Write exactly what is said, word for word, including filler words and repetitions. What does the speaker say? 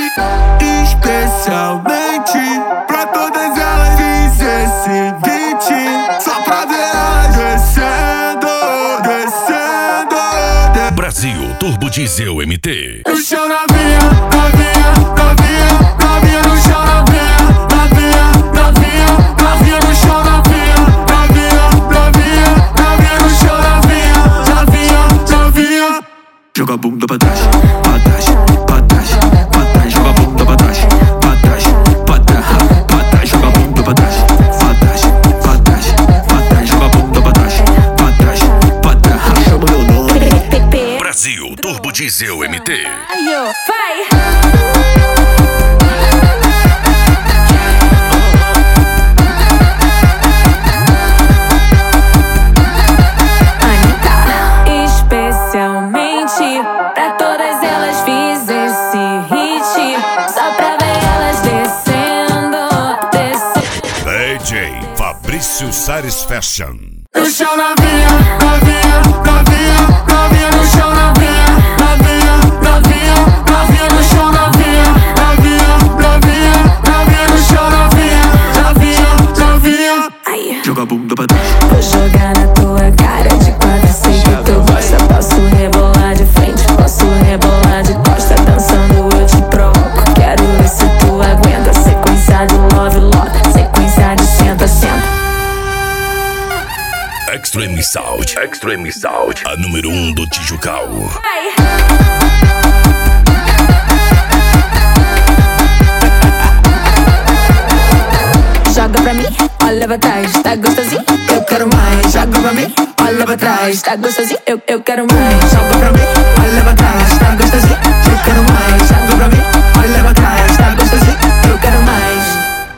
Especialmente pra todas elas fiz esse beat, só pra ver elas descendo, descendo, descendo. Brasil Turbo Diesel M T. No chão novinha, novinha, novinha, novinha no chão novinha, novinha, novinha, novinha no chão novinha, novinha, novinha, novinha no chão novinha, novinha, novinha. Joga a bunda pra trás, pra trás, pra trás, pra trás. Joga a bunda pra trás, pra trás, pra trás, pra trás. Joga a bunda pra trás, pra trás, pra trás, pra trás. Joga a bunda pra trás, pra trás, pra trás. Chama meu nome. Brasil Turbo Diesel M T. Vai! Pra todas elas fiz esse hit, só pra ver elas descendo, descendo. D J Fabrício Sares Fashion. No chão novinha, novinha, novinha, novinha no chão novinha, novinha, novinha, novinha no chão novinha, novinha, novinha, novinha no chão novinha, novinha, novinha. Ai. Joga a bunda pra trás. Vou jogar na tua cara de quatro, sei que tu gosta. Posso rebolar de frente, posso rebolar de costa. Dançando eu te provoco, quero ver se tu aguenta. Sequência de love, love, sequência de senta, senta. Extreme Sound, Extreme Sound, a número um do Tijucal. Vai! Joga pra mim, olha pra trás, tá gostosinho, eu quero mais. Joga pra mim, olha pra trás, tá gostosinho, eu, eu quero mais. Joga pra mim,